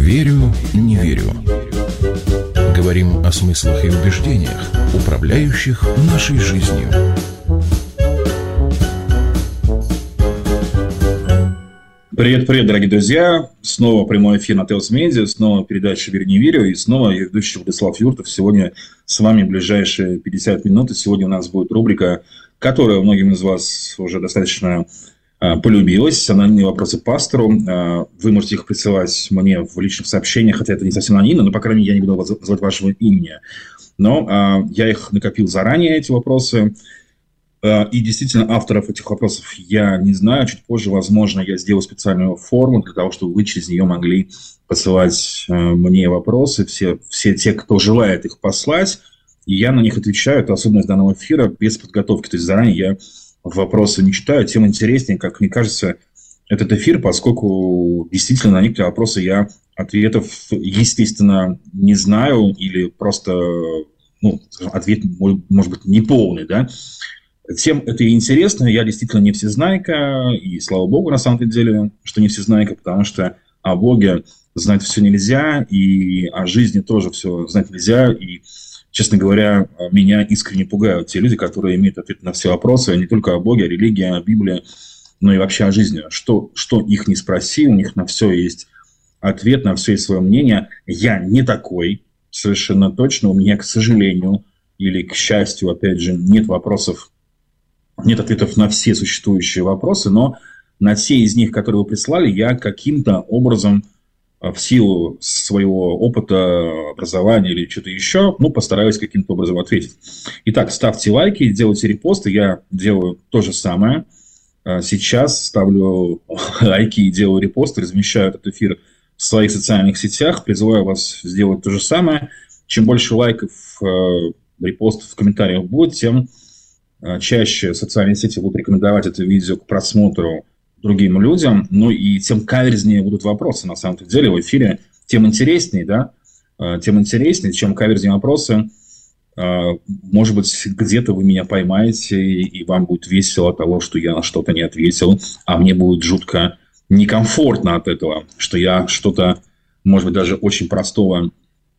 Верю, не верю. Говорим о смыслах и убеждениях, управляющих нашей жизнью. Привет, дорогие друзья. Снова прямой эфир на Телс Медиа, снова передача «Верю, не верю». И снова я ведущий Владислав Юртов. Сегодня с вами ближайшие 50 минут. И сегодня у нас будет рубрика, которая многим из вас уже достаточно полюбилась. Анонимные вопросы пастору. Вы можете их присылать мне в личных сообщениях, хотя это не совсем анонимно, но, по крайней мере, я не буду называть вашего имени. Но я их накопил заранее, эти вопросы. И действительно, авторов этих вопросов я не знаю. Чуть позже, возможно, я сделаю специальную форму для того, чтобы вы через нее могли посылать мне вопросы. Все те, кто желает их послать, и я на них отвечаю. Это особенность данного эфира без подготовки. То есть заранее я вопросы не читаю. Тем интереснее, как мне кажется, этот эфир, поскольку действительно на некоторые вопросы я ответов, естественно, не знаю или просто ответ может быть неполный, да. Всем это интересно, я действительно не всезнайка, и слава богу, на самом деле, что не всезнайка, потому что о Боге знать все нельзя, и о жизни тоже все знать нельзя, и, честно говоря, меня искренне пугают те люди, которые имеют ответ на все вопросы, не только о Боге, о религии, о Библии, но и вообще о жизни. Что их не спроси, у них на все есть ответ, на все есть свое мнение. Я не такой, совершенно точно, у меня, к сожалению, или к счастью, опять же, нет ответов на все существующие вопросы, но на те из них, которые вы прислали, я каким-то образом в силу своего опыта, образования или что-то еще, постараюсь каким-то образом ответить. Итак, ставьте лайки, делайте репосты, я делаю то же самое. Сейчас ставлю лайки и делаю репосты, размещаю этот эфир в своих социальных сетях, призываю вас сделать то же самое. Чем больше лайков, репостов в комментариях будет, тем чаще социальные сети будут рекомендовать это видео к просмотру другим людям, и тем каверзнее будут вопросы, на самом деле, в эфире, тем интереснее, чем каверзнее вопросы, может быть, где-то вы меня поймаете, и вам будет весело от того, что я на что-то не ответил, а мне будет жутко некомфортно от этого, что я что-то, может быть, даже очень простого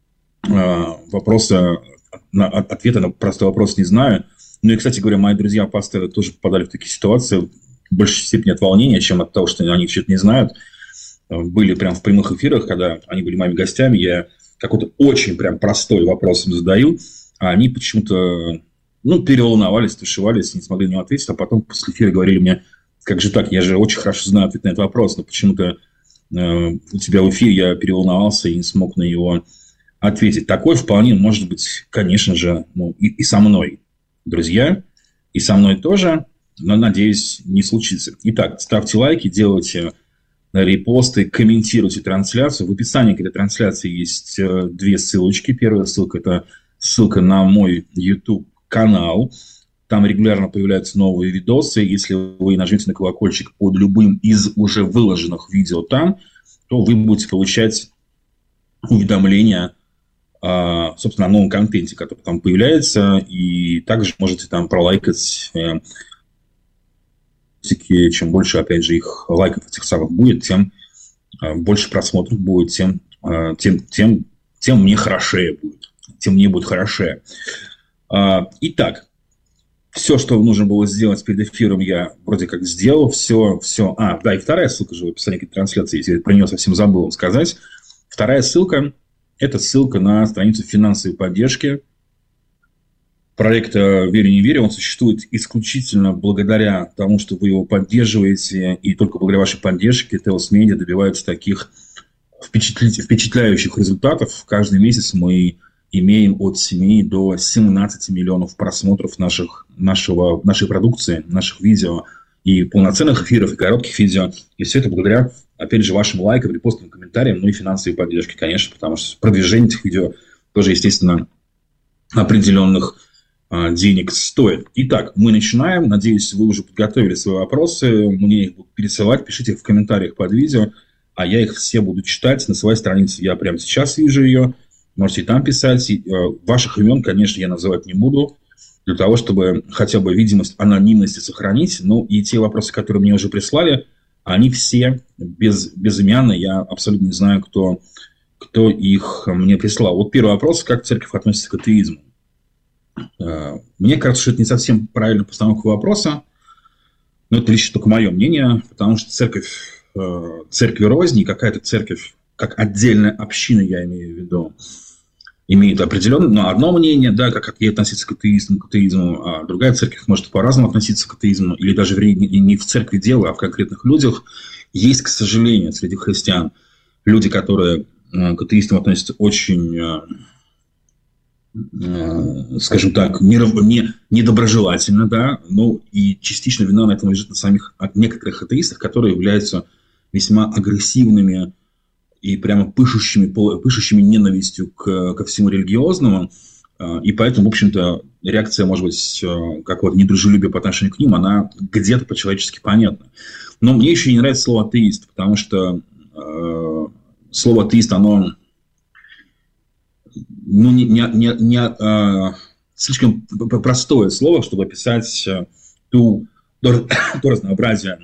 вопроса, ответа на простой вопрос не знаю. И, кстати говоря, мои друзья-пасторы тоже попадали в такие ситуации в большей степени от волнения, чем от того, что они что-то не знают. Были прям в прямых эфирах, когда они были моими гостями, я какой-то очень прям простой вопрос им задаю, а они почему-то переволновались, тушевались, не смогли на него ответить, а потом после эфира говорили мне: как же так, я же очень хорошо знаю ответ на этот вопрос, но почему-то у тебя в эфире я переволновался и не смог на него ответить. Такое вполне может быть, конечно же, и со мной. Друзья, и со мной тоже, но, надеюсь, не случится. Итак, ставьте лайки, делайте репосты, комментируйте трансляцию. В описании к этой трансляции есть две ссылочки. Первая ссылка – это ссылка на мой YouTube-канал. Там регулярно появляются новые видосы. Если вы нажмете на колокольчик под любым из уже выложенных видео там, то вы будете получать уведомления, собственно, о новом контенте, который там появляется, и также можете там пролайкать. Чем больше, опять же, их лайков этих самых будет, тем больше просмотров будет, тем мне хорошее будет, тем мне будет хорошее. Итак, все, что нужно было сделать перед эфиром, я вроде как сделал, все. И вторая ссылка же в описании к этой трансляции, если я про нее совсем забыл вам сказать. Вторая ссылка – это ссылка на страницу финансовой поддержки проекта «Верю, не верю». Он существует исключительно благодаря тому, что вы его поддерживаете, и только благодаря вашей поддержке Телс Медиа добивается таких впечатляющих результатов. Каждый месяц мы имеем от 7 до 17 миллионов просмотров нашей продукции, наших видео, и полноценных эфиров, и коротких видео. И все это благодаря, опять же, вашим лайкам, репостам, комментариям, и финансовой поддержке, конечно, потому что продвижение этих видео тоже, естественно, определенных денег стоит. Итак, мы начинаем. Надеюсь, вы уже подготовили свои вопросы. Мне их будут пересылать. Пишите их в комментариях под видео, а я их все буду читать на своей странице. Я прямо сейчас вижу ее. Можете и там писать. Ваших имен, конечно, я называть не буду, для того, чтобы хотя бы видимость анонимности сохранить. И те вопросы, которые мне уже прислали, они все безымянные. Я абсолютно не знаю, кто кто их мне прислал. Вот первый вопрос, как церковь относится к атеизму? Мне кажется, что это не совсем правильная постановка вопроса, но это лишь только мое мнение, потому что церкви розни, какая-то церковь, как отдельная община, я имею в виду, имеет определенное, одно мнение, да, как ей относиться к атеизму, а другая церковь может по-разному относиться к атеизму, или даже не в церкви дело, а в конкретных людях. Есть, к сожалению, среди христиан люди, которые к атеистам относятся очень, скажем так, недоброжелательно, да, ну и частично вина на этом лежит на самих некоторых атеистах, которые являются весьма агрессивными и прямо пышущими ненавистью ко всему религиозному, и поэтому, в общем-то, реакция, может быть, какого-то недружелюбия по отношению к ним, она где-то по-человечески понятна. Но мне еще не нравится слово «атеист», потому что слово «атеист», оно слишком простое слово, чтобы описать то разнообразие,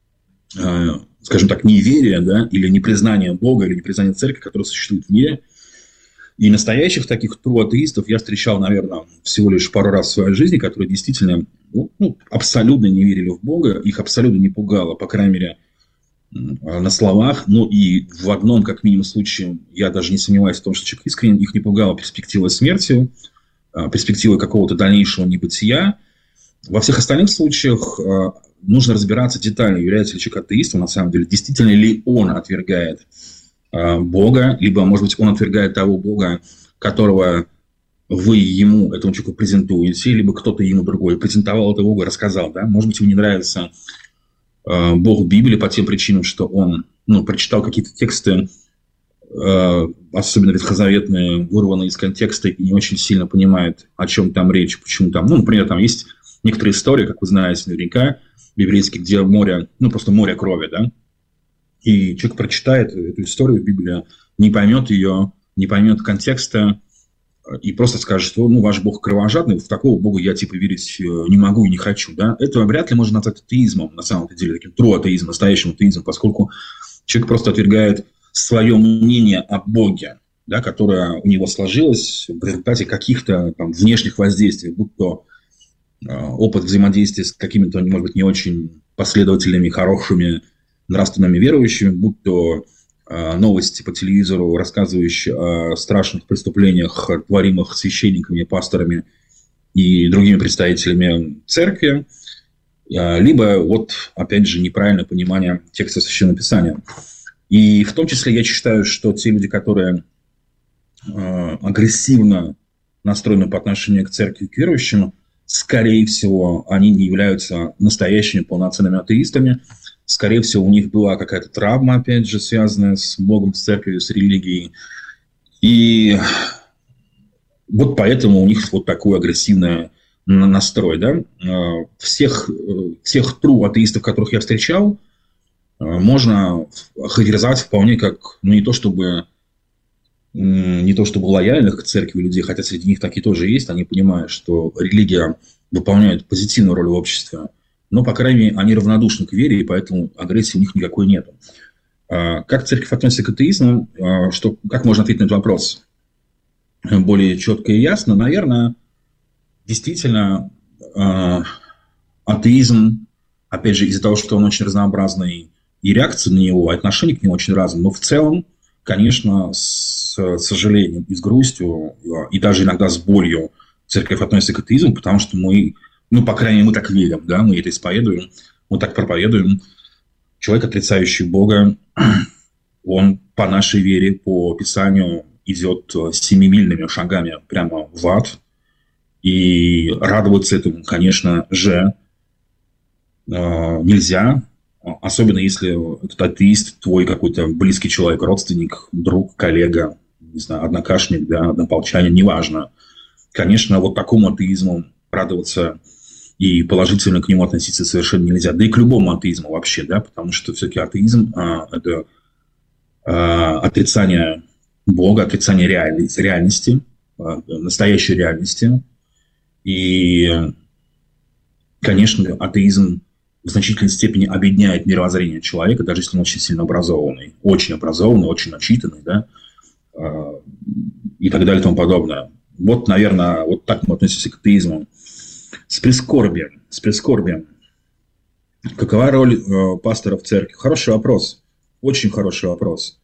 скажем так, неверия, да, или непризнания Бога, или непризнания церкви, которая существует в мире. И настоящих таких тру-атеистов я встречал, наверное, всего лишь пару раз в своей жизни, которые действительно абсолютно не верили в Бога, их абсолютно не пугало, по крайней мере, на словах. Ну и в одном, как минимум, случае я даже не сомневаюсь в том, что человек искренне, их не пугала перспектива смерти, перспектива какого-то дальнейшего небытия. Во всех остальных случаях нужно разбираться детально, является ли человек атеистом, на самом деле, действительно ли он отвергает Бога, либо, может быть, он отвергает того Бога, которого вы этому человеку презентуете, либо кто-то ему другой презентовал этого Бога, рассказал, да? Может быть, ему не нравится Бог в Библии по тем причинам, что он прочитал какие-то тексты, особенно ветхозаветные, вырванные из контекста и не очень сильно понимает, о чем там речь, почему там. Например, там есть некоторые истории, как вы знаете наверняка, библейские, где море, просто море крови, да, и человек прочитает эту историю в Библии, не поймет ее, не поймет контекста, и просто скажет, что ваш Бог кровожадный, в такого Бога я верить не могу и не хочу. Да? Это вряд ли можно назвать атеизмом, на самом деле, таким тру-атеизмом, настоящим атеизмом, поскольку человек просто отвергает свое мнение о Боге, да, которое у него сложилось в результате каких-то внешних воздействий, будь то опыт взаимодействия с какими-то, может быть, не очень последовательными, хорошими, нравственными верующими, будь то новости по телевизору, рассказывающие о страшных преступлениях, творимых священниками, пасторами и другими представителями церкви, либо, опять же, неправильное понимание текста Священного Писания. И в том числе я считаю, что те люди, которые агрессивно настроены по отношению к церкви и к верующим, скорее всего, они не являются настоящими полноценными атеистами. Скорее всего, у них была какая-то травма, опять же, связанная с Богом, с церковью, с религией. И поэтому у них такой агрессивный настрой. Да? Всех тру-атеистов, которых я встречал, можно характеризовать вполне как не то чтобы лояльных к церкви людей, хотя среди них такие тоже есть. Они понимают, что религия выполняет позитивную роль в обществе. Но, по крайней мере, они равнодушны к вере, и поэтому агрессии у них никакой нет. Как церковь относится к атеизму? Как можно ответить на этот вопрос более четко и ясно? Наверное, действительно, атеизм, опять же, из-за того, что он очень разнообразный, и реакции на него, и отношение к нему очень разные, но в целом, конечно, с сожалением и с грустью, и даже иногда с болью церковь относится к атеизму, потому что мы, по крайней мере, мы так верим, да, мы это исповедуем, мы так проповедуем. Человек, отрицающий Бога, он по нашей вере, по Писанию идет семимильными шагами прямо в ад. И радоваться этому, конечно же, нельзя. Особенно если этот атеист твой какой-то близкий человек, родственник, друг, коллега, не знаю, однокашник, да, однополчанин, неважно. Конечно, такому атеизму радоваться и положительно к нему относиться совершенно нельзя. Да и к любому атеизму вообще, да, потому что все-таки атеизм – это отрицание Бога, отрицание реальности, настоящей реальности. И, конечно, атеизм в значительной степени объединяет мировоззрение человека, даже если он очень сильно образованный, очень начитанный, да, и так далее и тому подобное. Вот, наверное, вот так мы относимся к атеизму. С прискорбием. Какова роль пастора в церкви? Хороший вопрос. Очень хороший вопрос.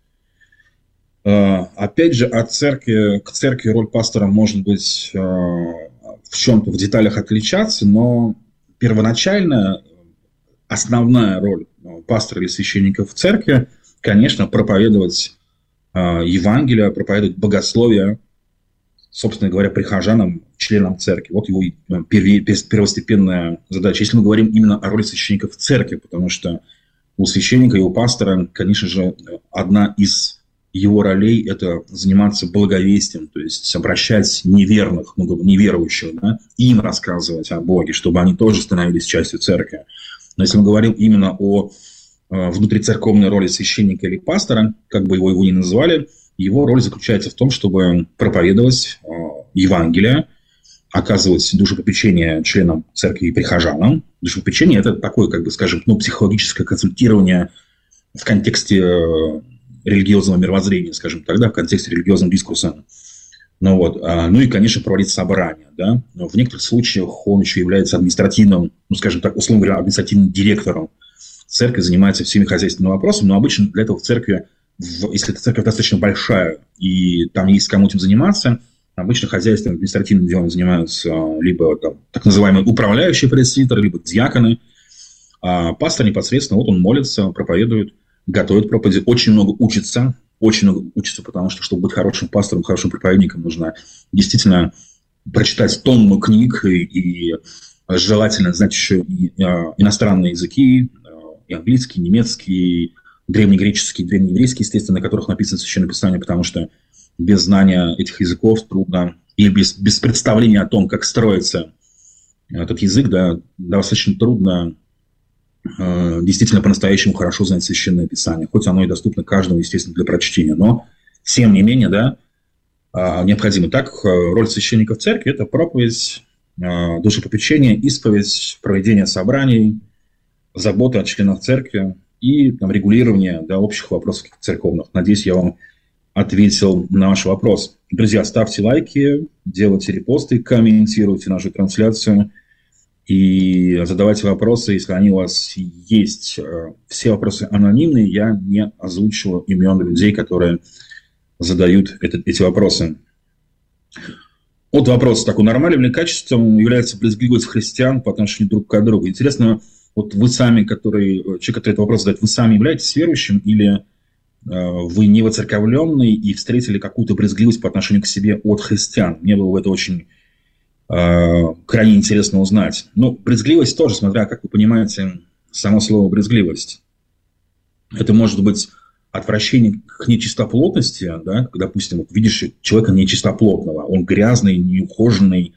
Опять же, к церкви роль пастора может быть в чем-то, в деталях отличаться, но первоначально основная роль пастора или священника в церкви, конечно, проповедовать Евангелие, проповедовать богословие, собственно говоря, прихожанам, членам церкви. Вот его первостепенная задача. Если мы говорим именно о роли священника в церкви, потому что у священника и у пастора, конечно же, одна из его ролей – это заниматься благовестием, то есть обращать неверных, неверующих, да, им рассказывать о Боге, чтобы они тоже становились частью церкви. Но если мы говорим именно о внутрицерковной роли священника или пастора, как бы его ни называли, его роль заключается в том, чтобы проповедовать Евангелие, оказывать душепопечение членам церкви и прихожанам. Душепопечение – это такое, как бы, скажем, психологическое консультирование в контексте религиозного мировоззрения, скажем так, да, в контексте религиозного дискурса. Ну и, конечно, проводить собрания. Да? Но в некоторых случаях он еще является административным, скажем так, условно говоря, административным директором. Церковь занимается всеми хозяйственными вопросами, но обычно для этого в церкви, если эта церковь достаточно большая и там есть кому этим заниматься, обычно хозяйственным административным делом занимаются либо там, так называемые управляющие пресвитеры, либо диаконы. А пастор непосредственно, вот он молится, проповедует, готовит проповеди, очень много учится, потому что, чтобы быть хорошим пастором, хорошим проповедником, нужно действительно прочитать тонну книг и желательно знать еще и иностранные языки, и английский, немецкий, древнегреческий, древнееврейский, естественно, на которых написано Священное Писание, потому что без знания этих языков трудно, и без представления о том, как строится этот язык, да, достаточно трудно действительно по-настоящему хорошо знать Священное Писание, хоть оно и доступно каждому, естественно, для прочтения. Но, тем не менее, да, необходимо. Так, роль священника в церкви – это проповедь, душепопечение, исповедь, проведение собраний, забота о членах церкви и там, регулирование, да, общих вопросов церковных. Надеюсь, я вам ответил на ваш вопрос. Друзья, ставьте лайки, делайте репосты, комментируйте нашу трансляцию и задавайте вопросы, если они у вас есть. Все вопросы анонимные, я не озвучиваю имен людей, которые задают эти вопросы. Вот вопрос такой: нормальным ли качеством является брезгливость христиан по отношению друг к другу? Интересно, вот вы сами, человек, который этот вопрос задает, вы сами являетесь верующим или вы не воцерковленный и встретили какую-то брезгливость по отношению к себе от христиан? Мне было это очень крайне интересно узнать. Ну, брезгливость тоже, смотря, как вы понимаете, само слово брезгливость. Это может быть отвращение к нечистоплотности, да, допустим, вот видишь человека нечистоплотного, он грязный, неухоженный,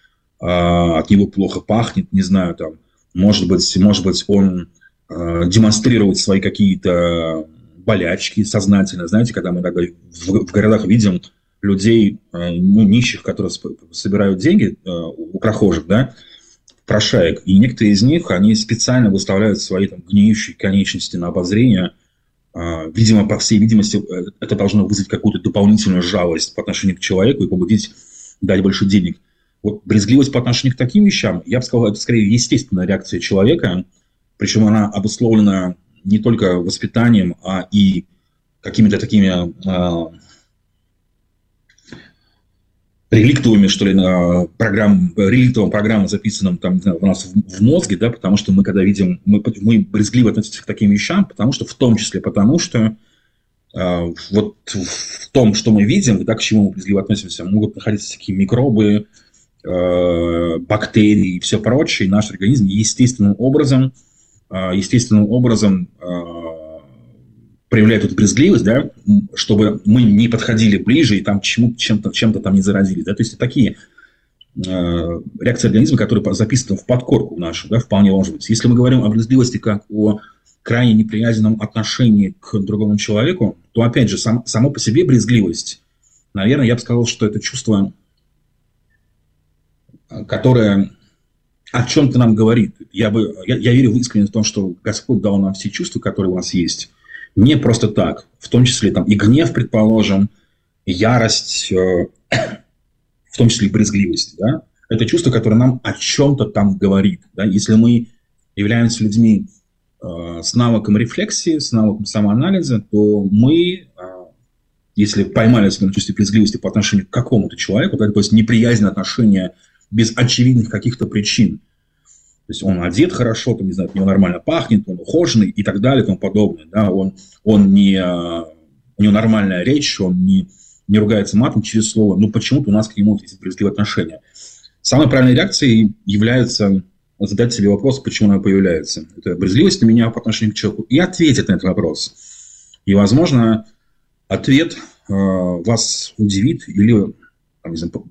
от него плохо пахнет, не знаю, там, может быть, он демонстрирует свои какие-то болячки сознательно. Знаете, когда мы в городах видим людей, нищих, которые собирают деньги у прохожих, да, прошаек, и некоторые из них, они специально выставляют свои там гниющие конечности на обозрение. Видимо, по всей видимости, это должно вызвать какую-то дополнительную жалость по отношению к человеку и побудить дать больше денег. Вот брезгливость по отношению к таким вещам, я бы сказал, это скорее естественная реакция человека, причем она обусловлена не только воспитанием, а и какими-то такими реликтовыми, что ли, реликтовым программам, записанным там у нас в мозге, да, потому что мы, когда видим, мы брезгливо относимся к таким вещам, потому что, в том числе, потому что вот в том, что мы видим, да, к чему мы брезгливо относимся, могут находиться такие микробы, бактерии и все прочее, и наш организм естественным образом проявляет эту брезгливость, да, чтобы мы не подходили ближе и там чем-то там не заразились. Да? То есть такие реакции организма, которые записаны в подкорку нашу, да, вполне может быть. Если мы говорим о брезгливости как о крайне неприязненном отношении к другому человеку, то, опять же, само по себе брезгливость, наверное, я бы сказал, что это чувство, которое о чем-то нам говорит. Я верю искренне в том, что Господь дал нам все чувства, которые у нас есть. Не просто так, в том числе там, и гнев, предположим, ярость, в том числе и брезгливость, да, это чувство, которое нам о чем-то там говорит. Да? Если мы являемся людьми с навыком рефлексии, с навыком самоанализа, то мы, если поймали себя на чувстве брезгливости по отношению к какому-то человеку, то есть неприязнь отношения без очевидных каких-то причин, то есть он одет хорошо, там, не знаю, от него нормально пахнет, он ухоженный и так далее и тому подобное, да? У него нормальная речь, он не ругается матом через слово, но почему-то у нас к нему эти брезгливые отношения. Самой правильной реакцией является задать себе вопрос, почему она появляется. Это брезгливость на меня по отношению к человеку, и ответить на этот вопрос. И, возможно, ответ вас удивит или там, не знаю,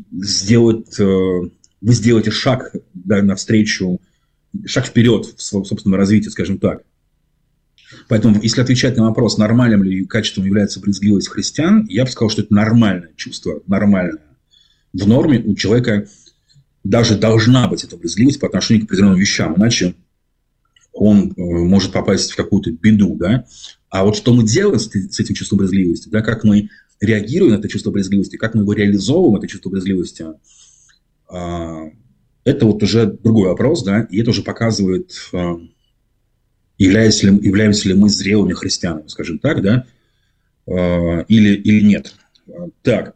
вы сделаете шаг, да, навстречу, шаг вперед в своем собственном развитии, скажем так. Поэтому, если отвечать на вопрос, нормальным ли качеством является брезгливость христиан, я бы сказал, что это нормальное чувство, нормальное. В норме у человека даже должна быть эта брезгливость по отношению к определенным вещам, иначе он может попасть в какую-то беду. Да? А вот что мы делаем с этим чувством брезгливости, да, как мы реагируем на это чувство брезгливости, как мы его реализовываем, это чувство брезгливости, это вот уже другой вопрос, да, и это уже показывает, являемся ли мы зрелыми христианами, скажем так, да, или нет. Так,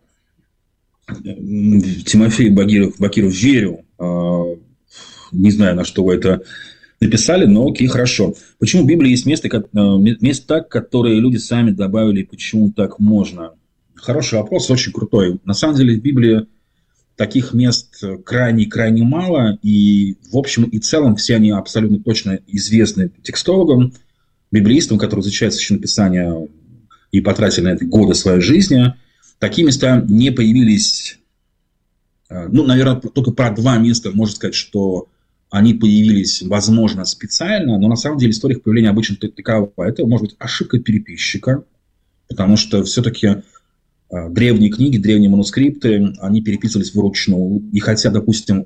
Тимофей Бакиров, верю, не знаю, на что вы это написали, но окей, хорошо. Почему в Библии есть места, которые люди сами добавили, почему так можно? Хороший вопрос, очень крутой. На самом деле в Библии таких мест крайне мало, и в общем и целом все они абсолютно точно известны текстологам, библеистам, которые изучают Священное Писание и потратили на это годы своей жизни. Такие места не появились, наверное, только про 2 места можно сказать, что они появились, возможно, специально, но на самом деле история их появления обычно такова. Это может быть ошибка переписчика, потому что все-таки древние книги, древние манускрипты, они переписывались вручную. И хотя, допустим,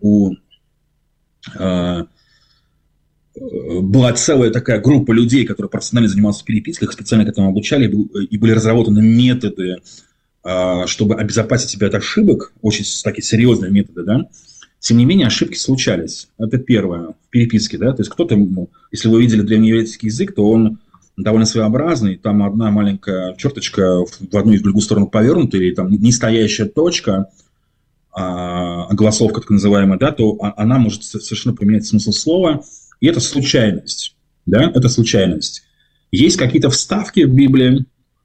была целая такая группа людей, которые профессионально занимались перепиской, их специально к этому обучали, и были разработаны методы, чтобы обезопасить себя от ошибок, очень такие серьезные методы, да. Тем не менее, ошибки случались. Это первое, в переписке, да. То есть кто-то, если вы видели древнееврейский язык, то он довольно своеобразный, там одна маленькая черточка в одну и в другую сторону повернута, или там не стоящая точка, огласовка так называемая, да, то она может совершенно поменять смысл слова, и это случайность, да, это случайность. Есть какие-то вставки в Библии,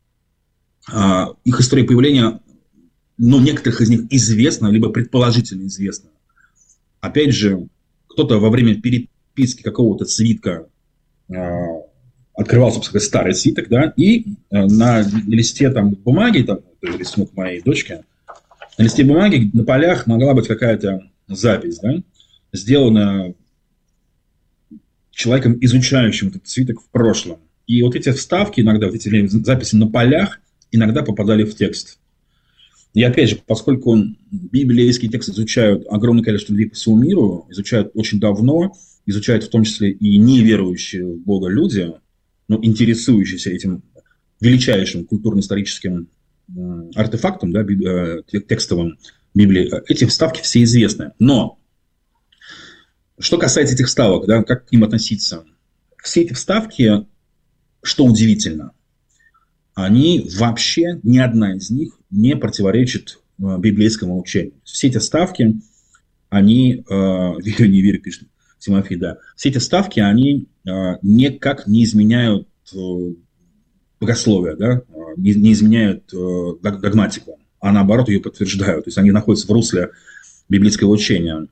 их история появления, некоторых из них известно, либо предположительно известно. Опять же, кто-то во время переписки какого-то свитка открывал, собственно, старый свиток, да, и на листе там бумаги, там, это рисунок моей дочки, на листе бумаги на полях могла быть какая-то запись, да, сделанная человеком, изучающим этот свиток в прошлом. И вот эти вставки иногда, вот эти записи на полях иногда попадали в текст. И опять же, поскольку библейский текст изучают огромное количество людей по всему миру, изучают очень давно, изучают в том числе и неверующие в Бога люди, но интересующиеся этим величайшим культурно-историческим артефактом, да, текстовым Библии, эти вставки все известны. Но что касается этих вставок, да, как к ним относиться? Все эти вставки, что удивительно, они вообще, ни одна из них не противоречит библейскому учению. Все эти вставки, они, верю, не верю, пишет Тимофей, да, все эти вставки, они никак не изменяют богословие, да, не изменяют догматику, а наоборот ее подтверждают. То есть они находятся в русле библейского учения.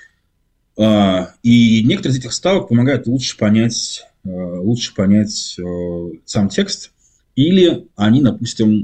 И некоторые из этих вставок помогают лучше понять сам текст, или они, допустим,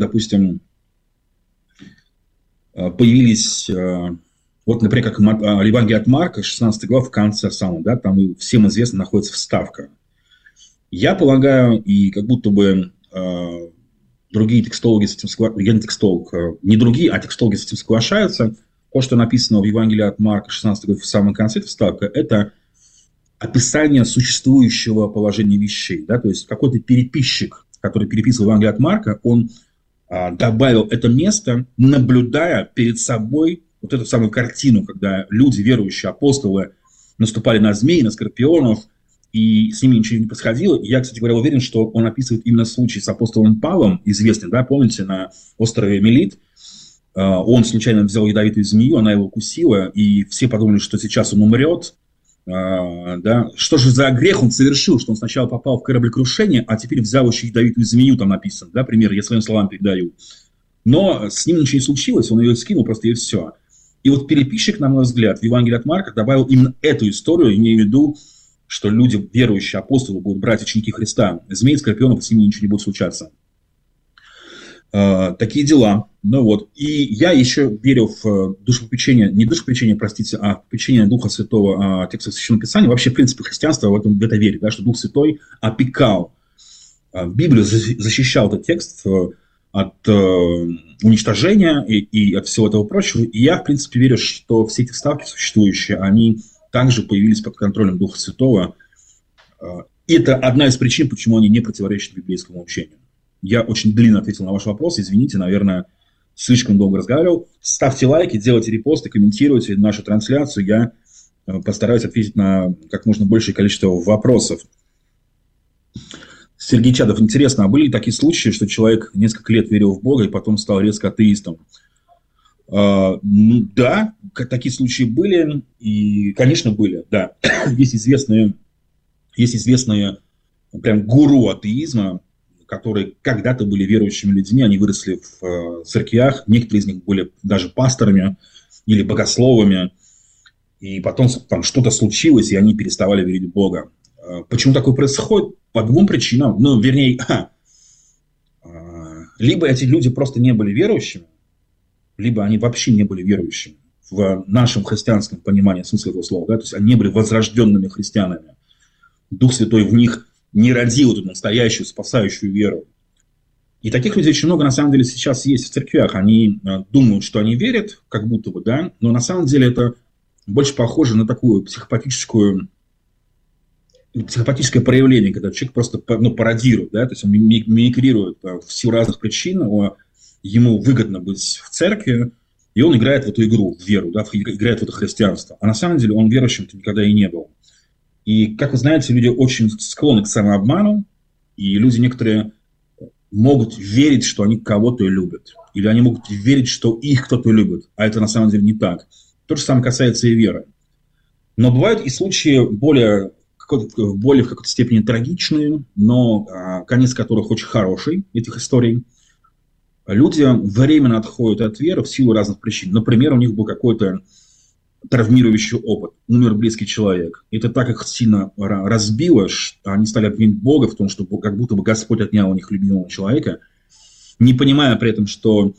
появились, вот, например, как Евангелие от Марка, 16 глава, в конце самого, да, там всем известно находится вставка. Я полагаю, и как будто бы другие текстологи с этим соглашаются, я не текстолог, не другие, а текстологи с этим соглашаются. То, что написано в Евангелии от Марка, 16 глава, в самом конце, вставка, это описание существующего положения вещей. Да? То есть какой-то переписчик, который переписывал Евангелие от Марка, он добавил это место, наблюдая перед собой вот эту самую картину, когда люди, верующие апостолы, наступали на змей, на скорпионов, и с ними ничего не происходило. И я, кстати говоря, уверен, что он описывает именно случай с апостолом Павлом, известный, да, помните, на острове Мелит. Он случайно взял ядовитую змею, она его укусила, и все подумали, что сейчас он умрет. Да. Что же за грех он совершил, что он сначала попал в кораблекрушение, а теперь взял еще ядовитую змею, там написано, да, пример, я своим словам передаю. Но с ним ничего не случилось, он ее скинул просто и все. И вот переписчик, на мой взгляд, в Евангелии от Марка добавил именно эту историю, имея в виду, что люди, верующие апостолы, будут брать ученики Христа. Змеи, скорпионов, с ними ничего не будет случаться. Такие дела. Ну вот. И я еще верю в душепопечение, не душепопечение, простите, а попечение Духа Святого текста Священного Писания. Вообще, в принципе, христианство в это верит, да, что Дух Святой опекал Библию, защищал этот текст от уничтожения и от всего этого прочего. И я, в принципе, верю, что все эти вставки существующие, они также появились под контролем Духа Святого. И это одна из причин, почему они не противоречат библейскому учению. Я очень длинно ответил на ваш вопрос, извините, наверное, слишком долго разговаривал. Ставьте лайки, делайте репосты, комментируйте нашу трансляцию. Я постараюсь ответить на как можно большее количество вопросов. Сергей Чадов, интересно, а были ли такие случаи, что человек несколько лет верил в Бога и потом стал резко атеистом? Да, такие случаи были, и, конечно, были, да. Есть известные прям гуру атеизма, которые когда-то были верующими людьми, они выросли в церквях, некоторые из них были даже пасторами или богословами, и потом там что-то случилось, и они переставали верить в Бога. Почему такое происходит? По двум причинам. Ну, вернее, либо эти люди просто не были верующими, либо они вообще не были верующими в нашем христианском понимании смысла этого слова. Да? То есть они не были возрожденными христианами. Дух Святой в них не родил эту настоящую спасающую веру. И таких людей очень много, на самом деле, сейчас есть в церквях. Они думают, что они верят, как будто бы, да, но на самом деле это больше похоже на такую психопатическое проявление, когда человек просто пародирует, да, то есть он мимикрирует в силу разных причин, ему выгодно быть в церкви, и он играет в эту игру, в веру, да, играет в это христианство. А на самом деле он верующим-то никогда и не был. И, как вы знаете, люди очень склонны к самообману, и люди некоторые могут верить, что они кого-то любят. Или они могут верить, что их кто-то любит, а это на самом деле не так. То же самое касается и веры. Но бывают и случаи более в какой-то степени трагичные, но конец которых очень хороший, этих историй. Люди временно отходят от веры в силу разных причин. Например, у них был какой-то травмирующий опыт, умер близкий человек. Это так их сильно разбило, что они стали обвинять Бога в том, что как будто бы Господь отнял у них любимого человека, не понимая при этом, что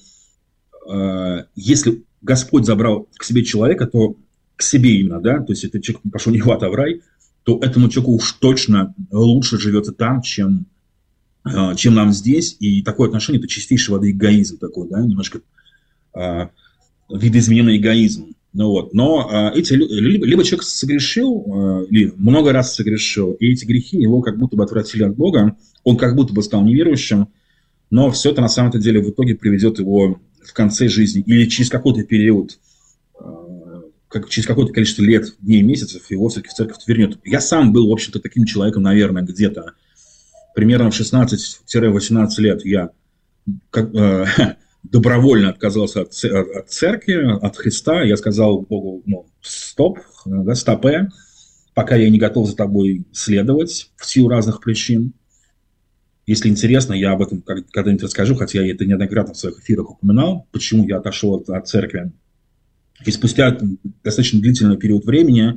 если Господь забрал к себе человека, то к себе именно, да, то есть этот человек пошел не в ад, а в рай, то этому человеку уж точно лучше живется там, чем нам здесь. И такое отношение – это чистейший воды эгоизм такой, да, немножко видоизмененный эгоизм. Ну, вот. Но либо человек согрешил, или много раз согрешил, и эти грехи его как будто бы отвратили от Бога, он как будто бы стал неверующим, но все это на самом деле в итоге приведет его в конце жизни или через какой-то период, через какое-то количество лет, дней, месяцев, его все-таки в церковь вернет. Я сам был, в общем-то, таким человеком, наверное, где-то примерно в 16-18 лет я добровольно отказался от церкви, от Христа. Я сказал Богу, стоп, да, стопэ, пока я не готов за тобой следовать в силу разных причин. Если интересно, я об этом когда-нибудь расскажу, хотя я это неоднократно в своих эфирах упоминал, почему я отошел от церкви. И спустя достаточно длительный период времени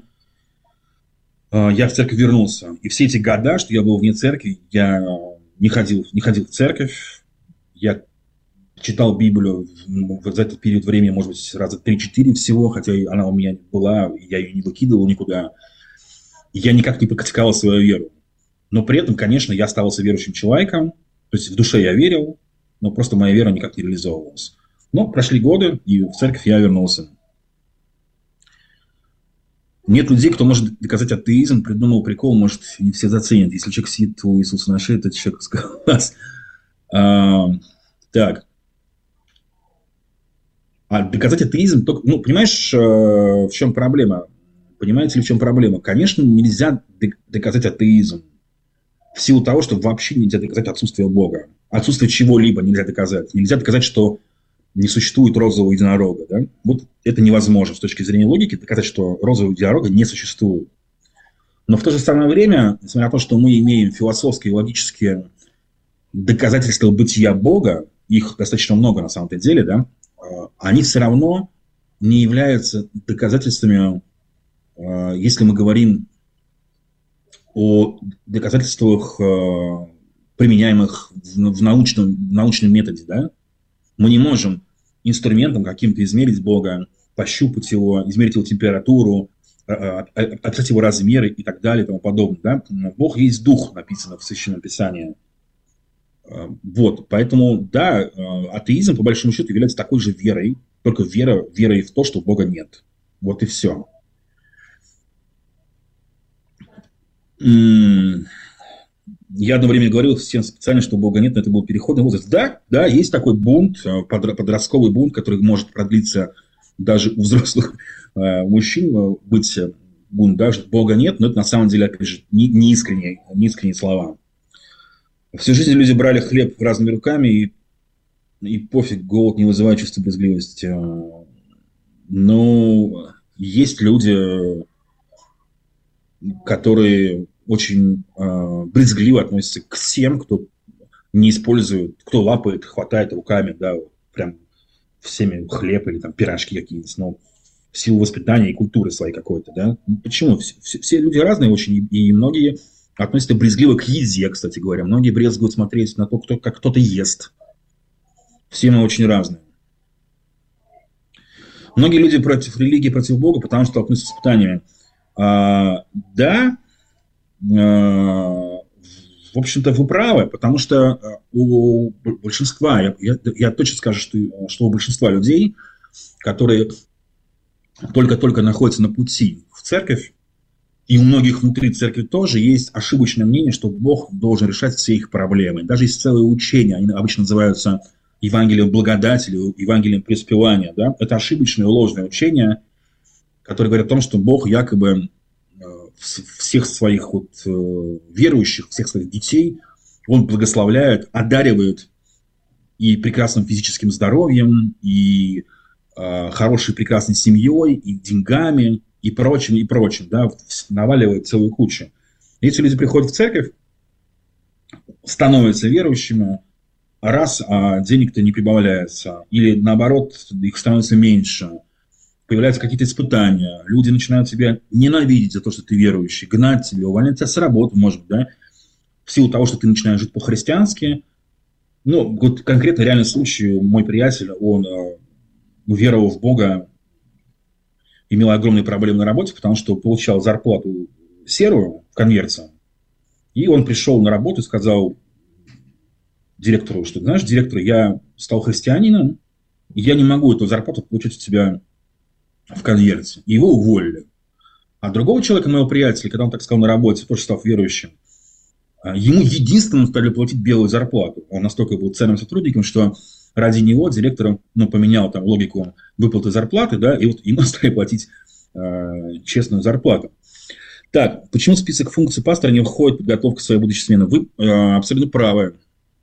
я в церковь вернулся. И все эти года, что я был вне церкви, я не ходил в церковь, я читал Библию за этот период времени, может быть, раза 3-4 всего, хотя она у меня была, я ее не выкидывал никуда. И я никак не практиковал свою веру. Но при этом, конечно, я оставался верующим человеком, то есть в душе я верил, но просто моя вера никак не реализовывалась. Но прошли годы, и в церковь я вернулся. Нет людей, кто может доказать атеизм, придумал прикол, может, не все заценят. Если человек сидит у Иисуса на шее, то человек сказал. Так. А доказать атеизм только... Ну, понимаешь, в чем проблема? Понимаете ли, в чем проблема? Конечно, нельзя доказать атеизм в силу того, что вообще нельзя доказать отсутствие Бога. Отсутствие чего-либо нельзя доказать. Нельзя доказать, что не существует розового единорога. Да? Вот это невозможно с точки зрения логики доказать, что розового единорога не существует. Но в то же самое время, несмотря на то, что мы имеем философские и логические доказательства бытия Бога, их достаточно много на самом деле, да, они все равно не являются доказательствами, если мы говорим о доказательствах, применяемых в научном методе. Да? Мы не можем инструментом каким-то измерить Бога, пощупать его, измерить его температуру, описать его размеры и так далее и тому подобное. Да? Бог есть дух, написано в Священном Писании. Вот, поэтому, да, атеизм, по большому счету, является такой же верой, только верой в то, что Бога нет. Вот и все. Я одно время говорил всем специально, что Бога нет, но это был переходный возраст. Да, есть такой бунт, подростковый бунт, который может продлиться даже у взрослых мужчин, быть бунт, даже Бога нет, но это на самом деле, опять же, не искренние слова. Всю жизнь люди брали хлеб разными руками, и пофиг, голод не вызывает чувство брезгливости. Но есть люди, которые очень брезгливо относятся к всем, кто не использует, кто лапает, хватает руками, да, прям всеми хлеб или там пирожки какие-нибудь, но в силу воспитания и культуры своей какой-то, да. Почему? Все люди разные очень, и многие относятся брезгливо к еде, кстати говоря. Многие брезгуют смотреть на то, как кто-то ест. Все мы очень разные. Многие люди против религии, против Бога, потому что столкнулись с испытаниями. Да, в общем-то, вы правы, потому что у большинства, я точно скажу, что у большинства людей, которые только-только находятся на пути в церковь, и у многих внутри церкви тоже есть ошибочное мнение, что Бог должен решать все их проблемы. Даже есть целые учения, они обычно называются Евангелием благодати или Евангелием преуспевания. Да? Это ошибочное, ложное учение, которое говорит о том, что Бог якобы всех своих верующих, всех своих детей, Он благословляет, одаривает и прекрасным физическим здоровьем, и хорошей, прекрасной семьей, и деньгами, и прочим, да, наваливает целую кучу. Эти люди приходят в церковь, становятся верующими, а денег-то не прибавляется, или наоборот, их становится меньше, появляются какие-то испытания, люди начинают тебя ненавидеть за то, что ты верующий, гнать тебя, увольнять тебя с работы, может быть, да, в силу того, что ты начинаешь жить по-христиански. Ну, вот конкретно реальный случай, мой приятель, он, уверовал в Бога, имел огромные проблемы на работе, потому что получал зарплату серую в конверте. И он пришел на работу и сказал директору, что, знаешь, директор, я стал христианином, и я не могу эту зарплату получить у тебя в конверте. И его уволили. А другого человека, моего приятеля, когда он так сказал на работе, тоже став верующим, ему единственному стали платить белую зарплату. Он настолько был ценным сотрудником, что ради него директор поменял там логику выплаты зарплаты, да, и вот ему стали платить честную зарплату. Так, почему в список функций пастора не входит подготовка своей будущей смены? Вы абсолютно правы.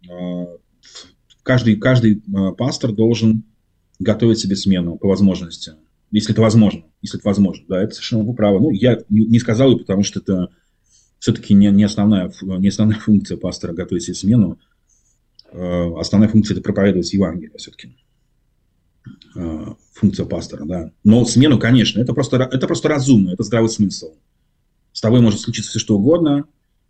Каждый пастор должен готовить себе смену по возможности. Если это возможно. Да, это совершенно вы правы. Ну, я не сказал, потому что это все-таки не основная функция пастора готовить себе смену. Основная функция – это проповедовать Евангелие все-таки. Функция пастора, да. Но смену, конечно, это просто разумно, это здравый смысл. С тобой может случиться все что угодно.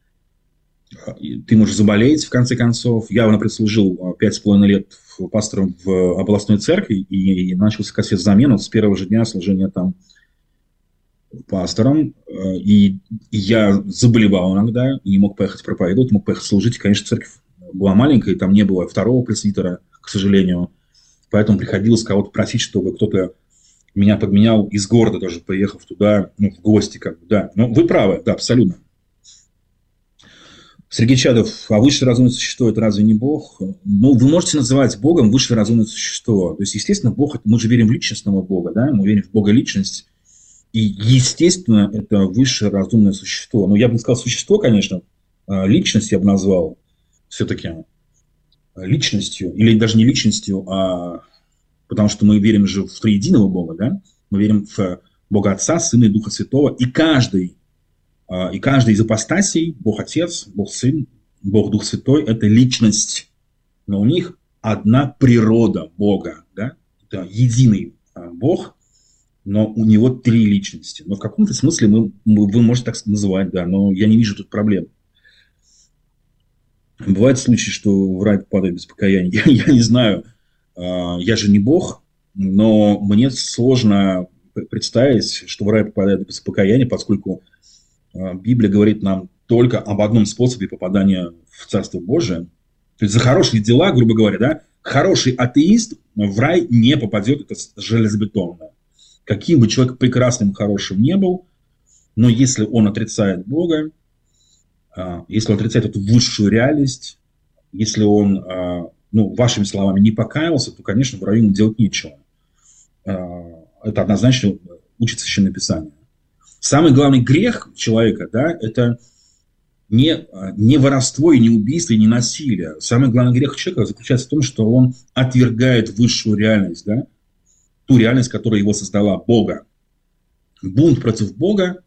Ты можешь заболеть, в конце концов. Я, например, служил 5,5 лет пастором в областной церкви и начал искать себе замену с первого же дня служения там пастором. И я заболевал иногда, и не мог поехать проповедовать, мог поехать служить. И, конечно, церковь была маленькая, и там не было второго пресвитера, к сожалению. Поэтому приходилось кого-то просить, чтобы кто-то меня подменял из города, даже приехав туда, в гости, как бы, да. Но вы правы, да, абсолютно. Сергей Чадов, а высшее разумное существо – это разве не Бог? Ну, вы можете называть Богом высшее разумное существо. То есть, естественно, Бог – мы же верим в личностного Бога, да? Мы верим в Бога-личность. И, естественно, это высшее разумное существо. Ну, я бы не сказал существо, конечно, личность я бы назвал все-таки личностью. Или даже не личностью, потому что мы верим же в триединого Бога, да? Мы верим в Бога Отца, Сына и Духа Святого. И каждый из ипостасей, Бог Отец, Бог Сын, Бог Дух Святой – это личность. Но у них одна природа Бога. Да? Это единый Бог, но у него три личности. Но в каком-то смысле вы можете так называть, да, но я не вижу тут проблем. Бывают случаи, что в рай попадают без покаяния. Я не знаю, я же не Бог, но мне сложно представить, что в рай попадают без покаяния, поскольку Библия говорит нам только об одном способе попадания в Царство Божие. То есть за хорошие дела, грубо говоря, да, хороший атеист в рай не попадет, это железобетонно. Каким бы человек прекрасным и хорошим не был, но если он отрицает Бога, если он отрицает эту высшую реальность, если он, вашими словами, не покаялся, то, конечно, в раю ему делать нечего. Это однозначно учит Священное Писание. Самый главный грех человека, да, это не воровство, и не убийство, и не насилие. Самый главный грех человека заключается в том, что он отвергает высшую реальность, да, ту реальность, которая его создала, Бога. Бунт против Бога,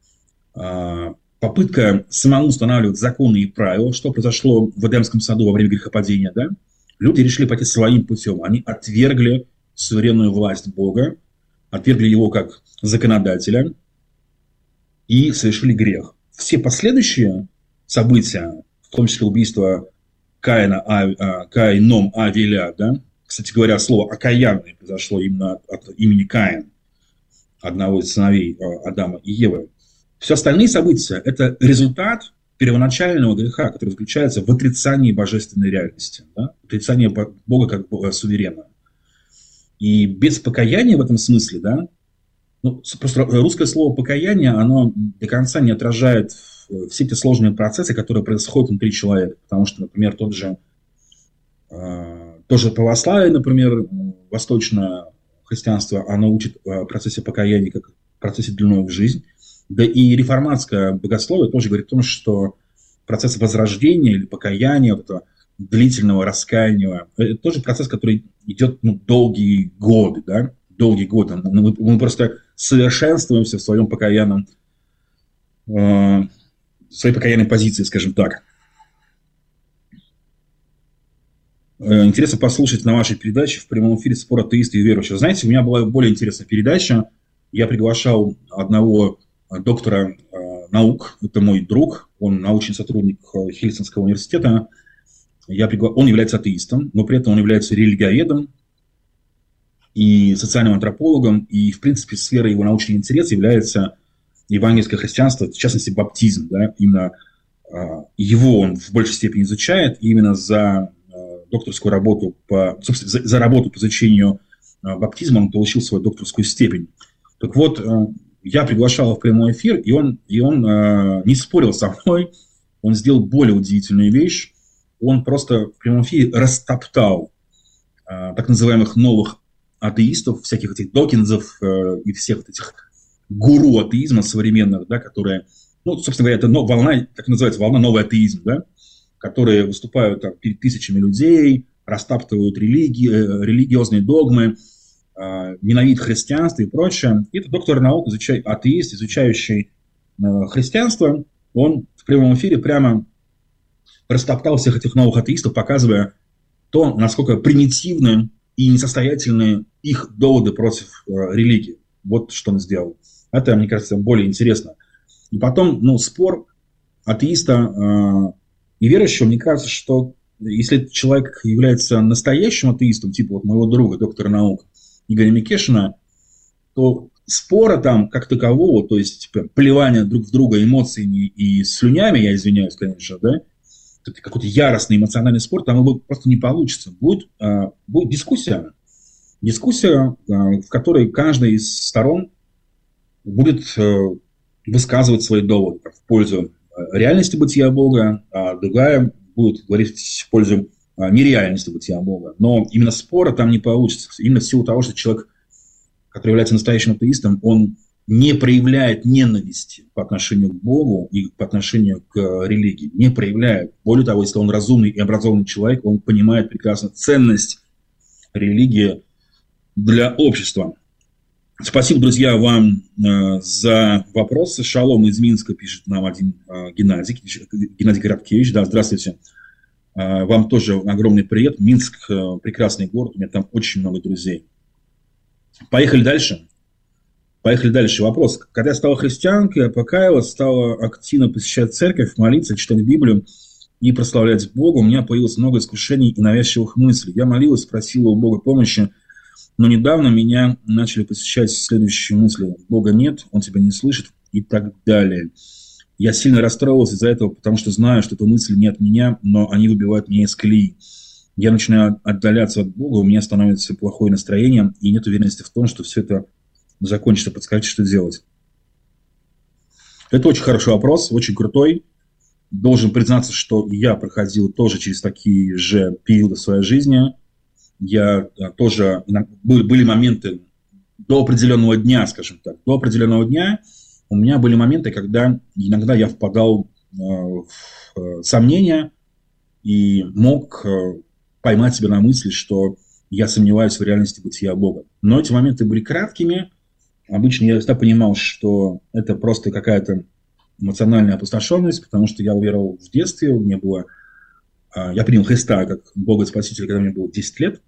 попытка самому устанавливать законы и правила, что произошло в Эдемском саду во время грехопадения, да, люди решили пойти своим путем. Они отвергли суверенную власть Бога, отвергли его как законодателя и совершили грех. Все последующие события, в том числе убийство Каином Авеля, да, кстати говоря, слово «окаянный» произошло именно от имени Каин, одного из сыновей Адама и Евы. Все остальные события – это результат первоначального греха, который заключается в отрицании божественной реальности, да? Отрицании Бога как Бога суверена. И без покаяния в этом смысле, да, просто русское слово «покаяние», оно до конца не отражает все те сложные процессы, которые происходят внутри человека. Потому что, например, тоже православие, например, восточное христианство, оно учит о процессе покаяния как о процессе длиной в жизнь. Да и реформатское богословие тоже говорит о том, что процесс возрождения или покаяния, вот этого длительного раскаяния, это тоже процесс, который идет долгие годы, да? Долгие годы. Мы просто совершенствуемся в своем покаянном, своей покаянной позиции, скажем так. Интересно послушать на вашей передаче в прямом эфире «Спор атеиста и верующего». Знаете, у меня была более интересная передача. Я приглашал одного доктора наук, это мой друг, он научный сотрудник Хельсинского университета. Он является атеистом, но при этом он является религиоведом и социальным антропологом, и, в принципе, сферой его научного интереса является евангельское христианство, в частности, баптизм. Да? Именно его он в большей степени изучает, и именно за докторскую работу, за работу по изучению баптизма он получил свою докторскую степень. Так вот, я приглашал его в прямой эфир, и он не спорил со мной, он сделал более удивительную вещь. Он просто в прямом эфире растоптал так называемых новых атеистов, всяких этих Докинзов и всех вот этих гуру атеизма современных, да, которые, собственно говоря, это волна, так называется, волна новый атеизм, да, которые выступают там перед тысячами людей, растаптывают религиозные догмы, ненавидит христианство и прочее. И это доктор наук, атеист, изучающий христианство, он в прямом эфире прямо растоптал всех этих новых атеистов, показывая то, насколько примитивны и несостоятельны их доводы против религии. Вот что он сделал. Это, мне кажется, более интересно. И потом, спор атеиста и верующего, мне кажется, что если человек является настоящим атеистом, типа вот моего друга, доктора наук Игоря Микешина, то спора там как такового, то есть плевания друг в друга эмоциями и слюнями, я извиняюсь, конечно, да, это какой-то яростный эмоциональный спор, там его просто не получится. Будет дискуссия, в которой каждая из сторон будет высказывать свои доводы в пользу реальности бытия Бога, а другая будет говорить в пользу нереальности бытия Бога. Но именно спора там не получится. Именно в силу того, что человек, который является настоящим атеистом, он не проявляет ненависти по отношению к Богу и по отношению к религии. Не проявляет. Более того, если он разумный и образованный человек, он понимает прекрасно ценность религии для общества. Спасибо, друзья, вам за вопросы. Шалом из Минска, пишет нам один Геннадий Градкевич. Да, здравствуйте. Вам тоже огромный привет. Минск – прекрасный город, у меня там очень много друзей. Поехали дальше. Вопрос. Когда я стала христианкой, я покаялась, стала активно посещать церковь, молиться, читать Библию и прославлять Бога, у меня появилось много искушений и навязчивых мыслей. Я молилась, просила у Бога помощи, но недавно меня начали посещать следующие мысли. Бога нет, Он тебя не слышит и так далее. Я сильно расстроилась из-за этого, потому что знаю, что эта мысль не от меня, но они выбивают меня из колеи. Я начинаю отдаляться от Бога, у меня становится плохое настроение, и нет уверенности в том, что все это закончится. Подскажите, что делать. Это очень хороший вопрос, очень крутой. Должен признаться, что я проходил тоже через такие же периоды в своей жизни. Я тоже... Были моменты до определенного дня, скажем так. До определенного дня у меня были моменты, когда иногда я впадал в сомнения и мог поймать себя на мысли, что я сомневаюсь в реальности бытия Бога. Но эти моменты были краткими. Обычно я всегда понимал, что это просто какая-то эмоциональная опустошенность, потому что я уверовал в детстве, у меня было... Я принял Христа как Бога Спасителя, когда мне было 10 лет.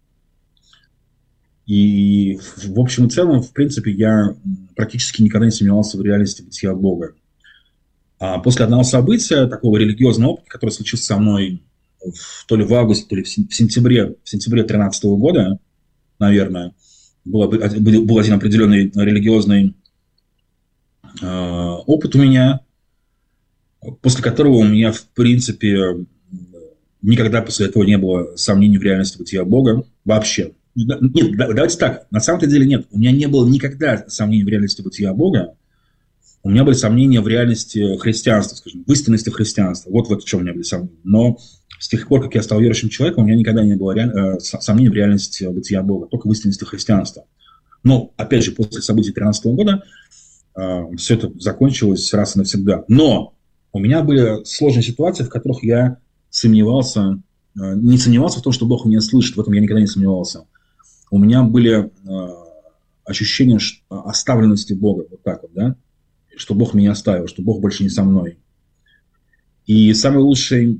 И в общем и целом, в принципе, я практически никогда не сомневался в реальности бытия Бога. А после одного события, такого религиозного опыта, который случился со мной то ли в августе, то ли в сентябре 2013 года, наверное, был один определенный религиозный опыт у меня, после которого у меня, в принципе, никогда после этого не было сомнений в реальности бытия Бога вообще. Нет, давайте так, на самом деле нет, у меня не было никогда сомнений в реальности бытия Бога, у меня были сомнения в реальности христианства, скажем, в истинности христианства, вот в чем у меня были сомнения. Но с тех пор, как я стал верующим человеком, у меня никогда не было сомнений в реальности бытия Бога, только в истинности христианства. Но, опять же, после событий 2013 года все это закончилось раз и навсегда. Но у меня были сложные ситуации, в которых я не сомневался в том, что Бог меня слышит, в этом я никогда не сомневался. У меня были ощущения оставленности Бога, вот так вот, да, что Бог меня оставил, что Бог больше не со мной. И самой лучшей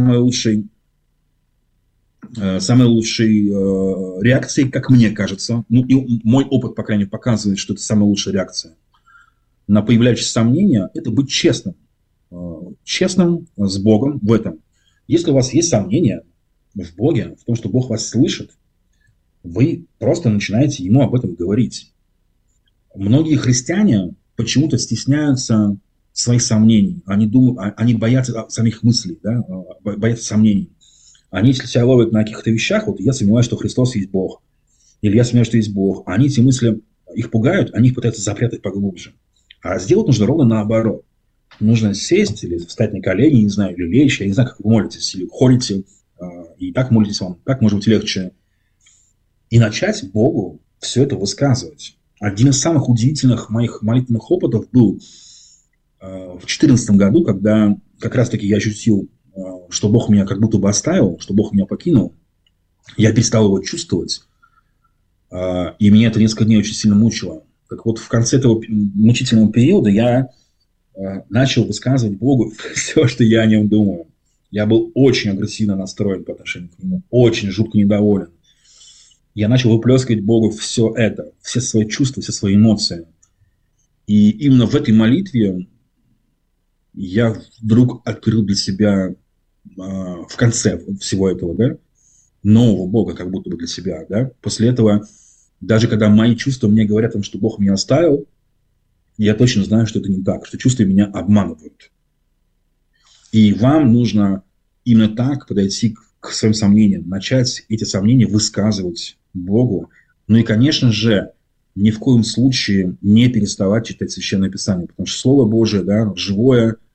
реакцией, как мне кажется, ну и мой опыт, по крайней мере, показывает, что это самая лучшая реакция на появляющиеся сомнения, это быть честным. Честным с Богом в этом. Если у вас есть сомнения в Боге, в том, что Бог вас слышит, вы просто начинаете Ему об этом говорить. Многие христиане почему-то стесняются своих сомнений. Они боятся самих мыслей, да? Боятся сомнений. Они, если себя ловят на каких-то вещах, вот я сомневаюсь, что Христос есть Бог, или я сомневаюсь, что есть Бог, они эти мысли, их пугают, они их пытаются запрятать поглубже. А сделать нужно ровно наоборот. Нужно сесть или встать на колени, не знаю, или лечь, я не знаю, как вы молитесь, или ходите, и так молитесь вам, так может быть легче. И начать Богу все это высказывать. Один из самых удивительных моих молитвенных опытов был в 2014 году, когда как раз-таки я ощутил, что Бог меня как будто бы оставил, что Бог меня покинул. Я перестал его чувствовать, и меня это несколько дней очень сильно мучило. Так вот, в конце этого мучительного периода я начал высказывать Богу все, что я о нем думаю. Я был очень агрессивно настроен по отношению к нему, очень жутко недоволен. Я начал выплескивать Богу все это, все свои чувства, все свои эмоции. И именно в этой молитве я вдруг открыл для себя в конце всего этого, да, нового Бога, как будто бы для себя. Да. После этого, даже когда мои чувства мне говорят о том, что Бог меня оставил, я точно знаю, что это не так, что чувства меня обманывают. И вам нужно именно так подойти к своим сомнениям, начать эти сомнения высказывать Богу. Ну и, конечно же, ни в коем случае не переставать читать Священное Писание, потому что Слово Божие, да, живое,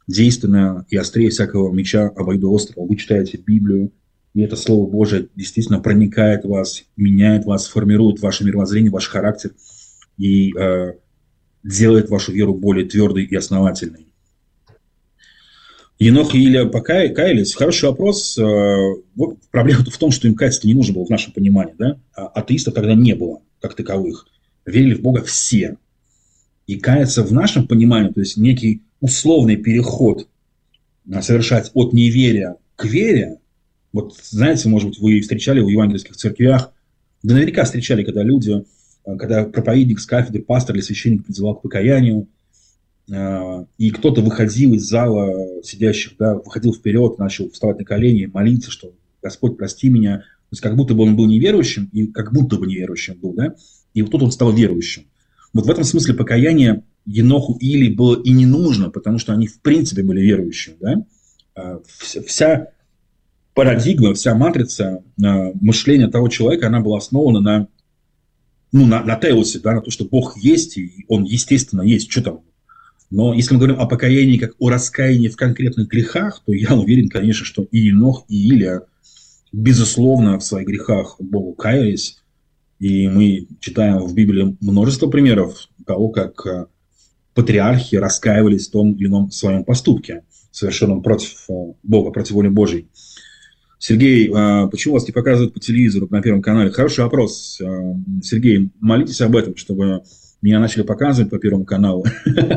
действенно и острее всякого меча обоюдоострого. Вы читаете Библию, и это Слово Божие действительно проникает в вас, меняет вас, формирует ваше мировоззрение, ваш характер и делает вашу веру более твердой и основательной. Енох и Илия каялись? Хороший вопрос. Вот проблема в том, что им каяться не нужно было в нашем понимании. Да? Атеистов тогда не было, как таковых. Верили в Бога все. И каяться в нашем понимании, то есть некий условный переход совершать от неверия к вере. Вот знаете, может быть, вы встречали в евангельских церквях, да наверняка встречали, когда люди, когда проповедник с кафедры, пастор или священник призывал к покаянию, и кто-то выходил из зала сидящих, да, выходил вперед, начал вставать на колени, молиться, что Господь, прости меня. То есть как будто бы он был неверующим, и как будто бы неверующим был, да, и вот тут он стал верующим. Вот в этом смысле покаяние Еноху и Илии было и не нужно, потому что они в принципе были верующими, да. Вся парадигма, вся матрица мышления того человека, она была основана на теосе, да, на то, что Бог есть, и Он, естественно, есть, что там. Но если мы говорим о покаянии как о раскаянии в конкретных грехах, то я уверен, конечно, что и Енох, и Илия, безусловно, в своих грехах Богу каялись. И мы читаем в Библии множество примеров того, как патриархи раскаивались в том или ином своем поступке, совершенном против Бога, против воли Божьей. Сергей, почему вас не показывают по телевизору на Первом канале? Хороший вопрос. Сергей, молитесь об этом, чтобы меня начали показывать по Первому каналу.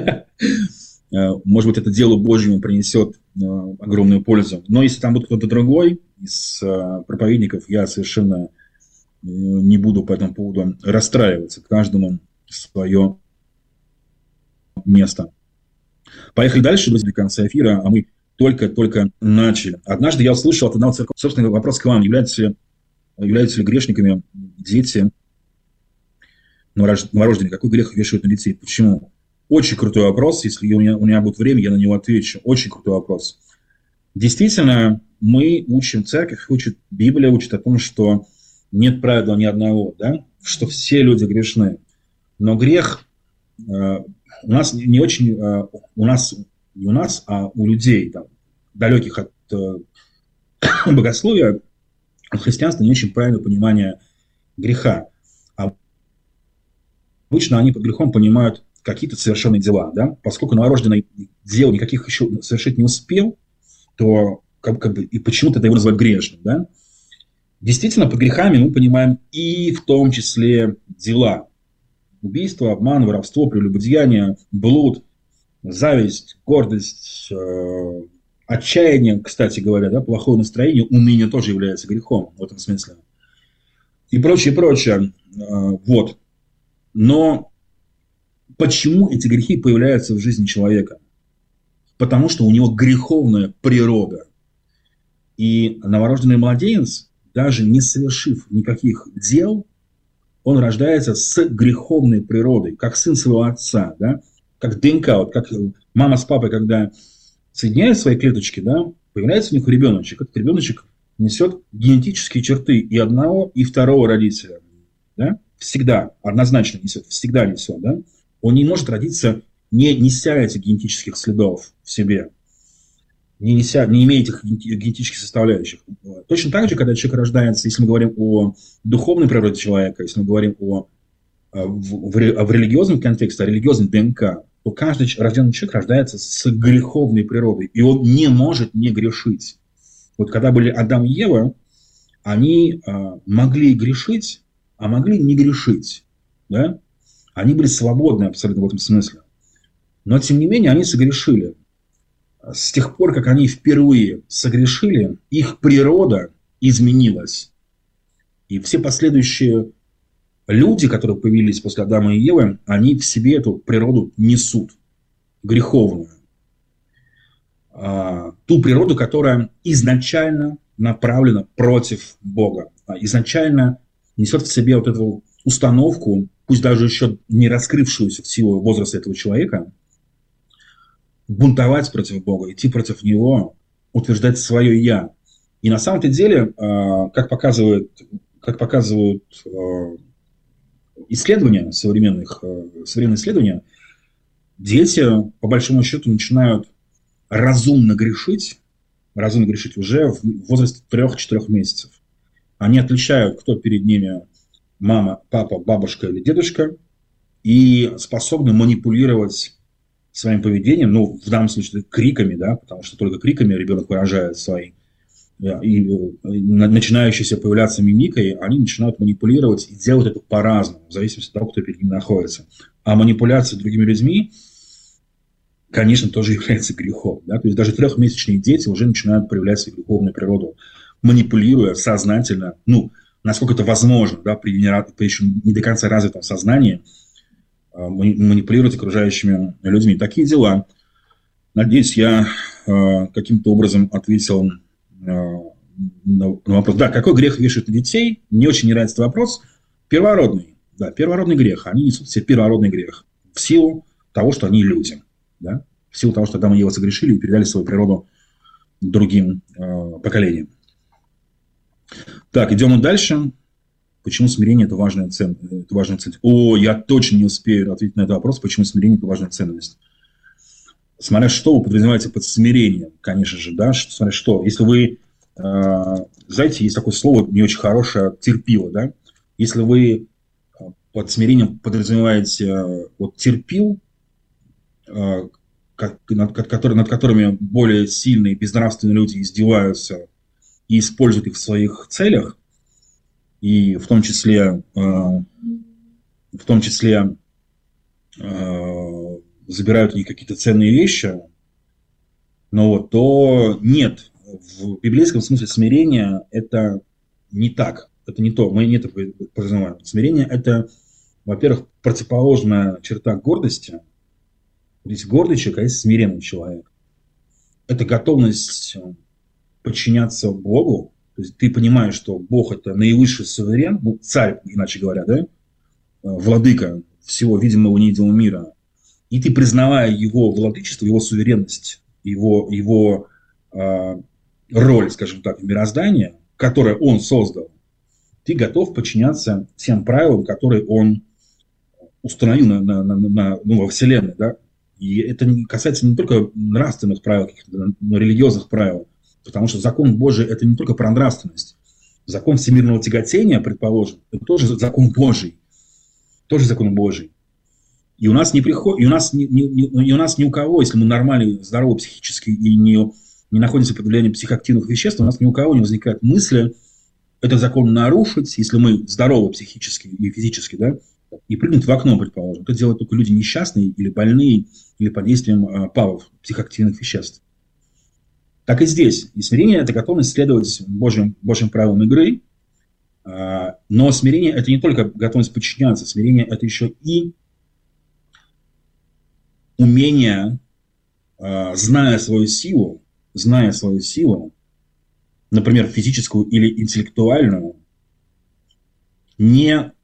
Может быть, это делу Божьему принесет огромную пользу. Но если там будет кто-то другой из проповедников, я совершенно не буду по этому поводу расстраиваться. Каждому свое место. Поехали дальше, до конца эфира, а мы только начали. Однажды я услышал от одного церковного, собственно, вопрос к вам. Являются ли грешниками дети новорожденные? Какой грех вешают на детей? Почему? Очень крутой вопрос. Если у меня будет время, я на него отвечу. Очень крутой вопрос. Действительно, мы учим, церковь учит, Библия учит о том, что нет правила ни одного, да? Что все люди грешны. Но грех у нас не очень, не у нас, а у людей, там, далеких от богословия, от христианства, не очень правильное понимание греха. Обычно они под грехом понимают какие-то совершенные дела, да? Поскольку новорожденный дел никаких еще совершить не успел, то как бы, и почему-то это его называют грешным, да? Действительно, под грехами мы понимаем и в том числе дела. Убийство, обман, воровство, прелюбодеяние, блуд, зависть, гордость, отчаяние, кстати говоря, да, плохое настроение, уныние тоже является грехом в этом смысле. И прочее, прочее. Вот. Но почему эти грехи появляются в жизни человека? Потому что у него греховная природа. И новорожденный младенец, даже не совершив никаких дел, он рождается с греховной природой, как сын своего отца, да? Как ДНК, вот как мама с папой, когда соединяют свои клеточки, да, появляется у них ребеночек. Этот ребеночек несет генетические черты и одного, и второго родителя. Да? Всегда, однозначно несет, всегда несет. Да? Он не может родиться, не неся этих генетических следов в себе, не имея этих генетических составляющих. Точно так же, когда человек рождается, если мы говорим о духовной природе человека, если мы говорим в религиозном контексте, о религиозной ДНК, то каждый рожденный человек рождается с греховной природой, и он не может не грешить. Вот когда были Адам и Ева, они могли грешить, а могли не грешить. Да? Они были свободны абсолютно в этом смысле. Но, тем не менее, они согрешили. С тех пор, как они впервые согрешили, их природа изменилась. И все последующие люди, которые появились после Адама и Евы, они в себе эту природу несут, греховную. Ту природу, которая изначально направлена против Бога. Изначально несет в себе вот эту установку, пусть даже еще не раскрывшуюся в силу возраста этого человека, бунтовать против Бога, идти против Него, утверждать свое «я». И на самом-то деле, как показывают исследования, современные исследования, дети, по большому счету, начинают разумно грешить уже в возрасте 3-4 месяцев. Они отличают, кто перед ними мама, папа, бабушка или дедушка, и способны манипулировать своим поведением, ну, в данном случае криками, да, потому что только криками ребенок выражает свои, и начинающиеся появляться мимикой, они начинают манипулировать и делают это по-разному, в зависимости от того, кто перед ним находится. А манипуляция другими людьми, конечно, тоже является грехом. Да? То есть даже 3-месячные дети уже начинают проявлять свою греховную природу, манипулируя сознательно, ну, насколько это возможно, да, при еще не до конца развитом сознании, манипулировать окружающими людьми. Такие дела. Надеюсь, я каким-то образом ответил на вопрос. Да, какой грех вешают на детей? Мне очень не нравится вопрос. Первородный. Да, первородный грех. Они несут в себе первородный грех. В силу того, что они люди. Да? В силу того, что Адам и Ева согрешили и передали свою природу другим поколениям. Так, идем дальше. Почему смирение – это важная ценность? Я точно не успею ответить на этот вопрос, почему смирение – это важная ценность. Смотря что вы подразумеваете под смирением, конечно же, да, смотря что. Если вы, знаете, есть такое слово не очень хорошее – терпило, да. Если вы под смирением подразумеваете вот терпил, над которыми более сильные, безнравственные люди издеваются и используют их в своих целях, и в том числе забирают у них какие-то ценные вещи, то нет. В библейском смысле смирение – это не так. Это не то. Мы не это подразумеваем. Смирение – это, во-первых, противоположная черта гордости. Есть гордый человек, а есть смиренный человек. Это готовность подчиняться Богу. То есть ты понимаешь, что Бог – это наивысший суверен, ну, царь, иначе говоря, да? Владыка всего видимого и невидимого мира. И ты, признавая его владычество, его суверенность, его роль, скажем так, в мироздании, которое он создал, ты готов подчиняться тем правилам, которые он установил во Вселенной. Да? И это касается не только нравственных правил, но религиозных правил. Потому что закон Божий – это не только про нравственность. Закон всемирного тяготения, предположим, это тоже закон Божий. Тоже закон Божий. И у нас ни у кого, если мы нормальные, здоровы психически и не находимся под влиянием психоактивных веществ, у нас ни у кого не возникает мысли этот закон нарушить, если мы здоровы психически и физически, да, и прыгнуть в окно, предположим. Это делают только люди несчастные или больные, или под действием ПАВов, психоактивных веществ. Так и здесь. И смирение – это готовность следовать Божьим правилам игры. Но смирение – это не только готовность подчиняться. Смирение – это еще и умение, зная свою силу, например, физическую или интеллектуальную, не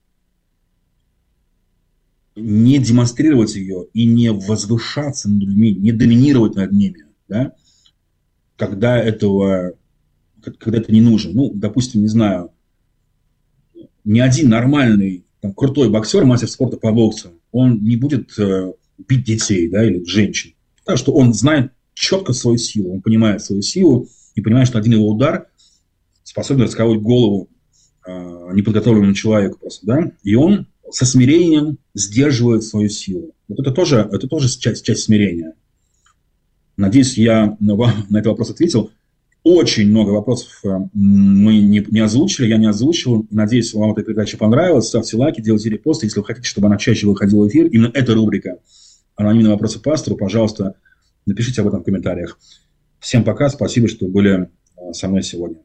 демонстрировать ее и не возвышаться над людьми, не доминировать над ними, да? Когда это не нужно. Ну, допустим, не знаю, ни один нормальный, крутой боксер, мастер спорта по боксу, он не будет бить детей, да, или женщин. Потому что он знает четко свою силу, он понимает свою силу и понимает, что один его удар способен расколоть голову неподготовленному человеку просто, да, и он со смирением сдерживает свою силу. Вот это тоже часть смирения. Надеюсь, я вам на этот вопрос ответил. Очень много вопросов мы не озвучили, я не озвучил. Надеюсь, вам эта передача понравилась. Ставьте лайки, делайте репосты. Если вы хотите, чтобы она чаще выходила в эфир, именно эта рубрика «Анонимные вопросы пастору», пожалуйста, напишите об этом в комментариях. Всем пока, спасибо, что были со мной сегодня.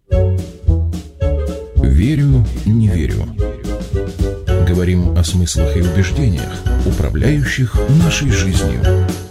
Верю, не верю. Говорим о смыслах и убеждениях, управляющих нашей жизнью.